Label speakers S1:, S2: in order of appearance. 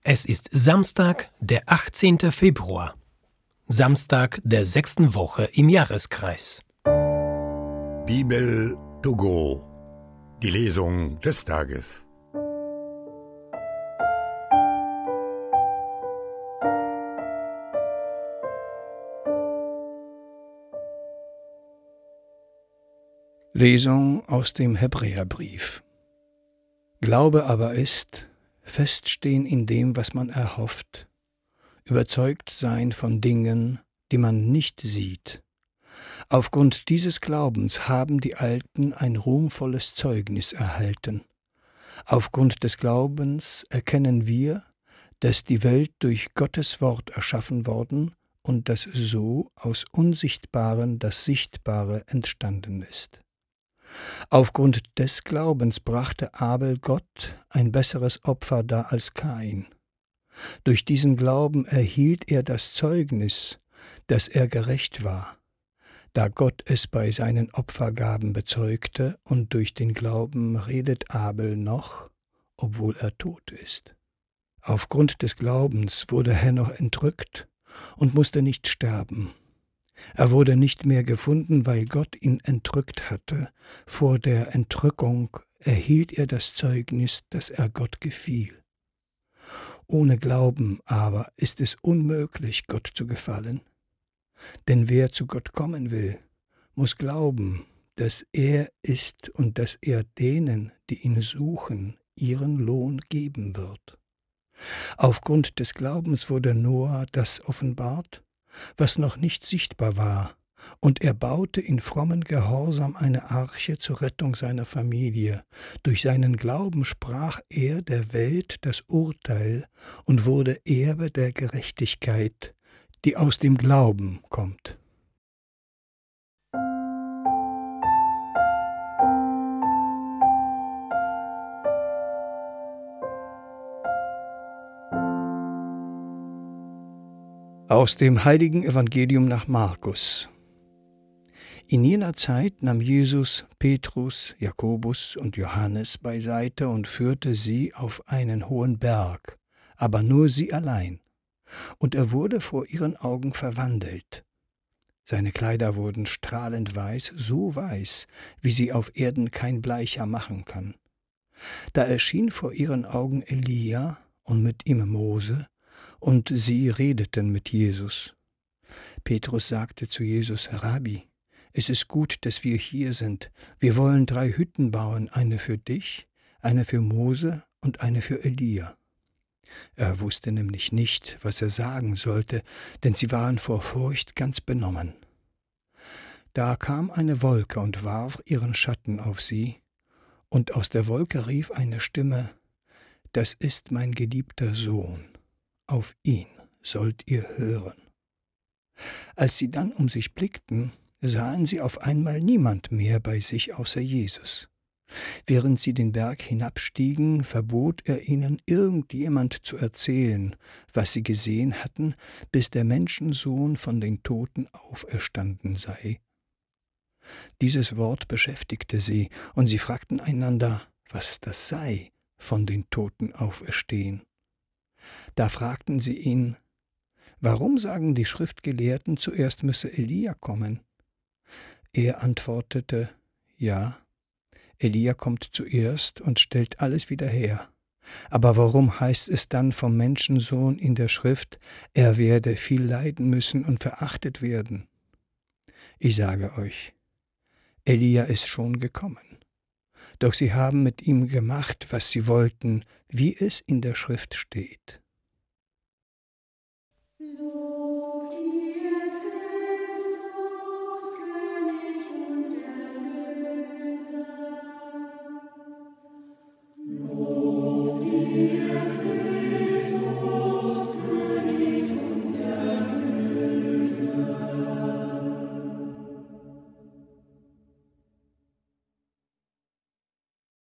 S1: Es ist Samstag, der 18. Februar. Samstag der 6. Woche im Jahreskreis.
S2: Bibel to go. Die Lesung des Tages.
S3: Lesung aus dem Hebräerbrief. Glaube aber ist feststehen in dem, was man erhofft, überzeugt sein von Dingen, die man nicht sieht. Aufgrund dieses Glaubens haben die Alten ein ruhmvolles Zeugnis erhalten. Aufgrund des Glaubens erkennen wir, dass die Welt durch Gottes Wort erschaffen worden und dass so aus Unsichtbaren das Sichtbare entstanden ist. Aufgrund des Glaubens brachte Abel Gott ein besseres Opfer dar als Kain. Durch diesen Glauben erhielt er das Zeugnis, dass er gerecht war, da Gott es bei seinen Opfergaben bezeugte, und durch den Glauben redet Abel noch, obwohl er tot ist. Aufgrund des Glaubens wurde Henoch entrückt und musste nicht sterben. Er wurde nicht mehr gefunden, weil Gott ihn entrückt hatte. Vor der Entrückung erhielt er das Zeugnis, dass er Gott gefiel. Ohne Glauben aber ist es unmöglich, Gott zu gefallen. Denn wer zu Gott kommen will, muss glauben, dass er ist und dass er denen, die ihn suchen, ihren Lohn geben wird. Aufgrund des Glaubens wurde Noah das offenbart, was noch nicht sichtbar war, und er baute in frommen Gehorsam eine Arche zur Rettung seiner Familie. Durch seinen Glauben sprach er der Welt das Urteil und wurde Erbe der Gerechtigkeit, die aus dem Glauben kommt. Aus dem heiligen Evangelium nach Markus. In jener Zeit nahm Jesus Petrus, Jakobus und Johannes beiseite und führte sie auf einen hohen Berg, aber nur sie allein. Und er wurde vor ihren Augen verwandelt. Seine Kleider wurden strahlend weiß, so weiß, wie sie auf Erden kein Bleicher machen kann. Da erschien vor ihren Augen Elia und mit ihm Mose, und sie redeten mit Jesus. Petrus sagte zu Jesus: Rabbi, es ist gut, dass wir hier sind. Wir wollen 3 Hütten bauen, eine für dich, eine für Mose und eine für Elia. Er wusste nämlich nicht, was er sagen sollte, denn sie waren vor Furcht ganz benommen. Da kam eine Wolke und warf ihren Schatten auf sie, und aus der Wolke rief eine Stimme: Das ist mein geliebter Sohn. Auf ihn sollt ihr hören. Als sie dann um sich blickten, sahen sie auf einmal niemand mehr bei sich außer Jesus. Während sie den Berg hinabstiegen, verbot er ihnen, irgendjemand zu erzählen, was sie gesehen hatten, bis der Menschensohn von den Toten auferstanden sei. Dieses Wort beschäftigte sie, und sie fragten einander, was das sei, von den Toten auferstehen. Da fragten sie ihn: Warum sagen die Schriftgelehrten, zuerst müsse Elia kommen? Er antwortete: Ja, Elia kommt zuerst und stellt alles wieder her. Aber warum heißt es dann vom Menschensohn in der Schrift, er werde viel leiden müssen und verachtet werden? Ich sage euch, Elia ist schon gekommen. Doch sie haben mit ihm gemacht, was sie wollten, wie es in der Schrift steht.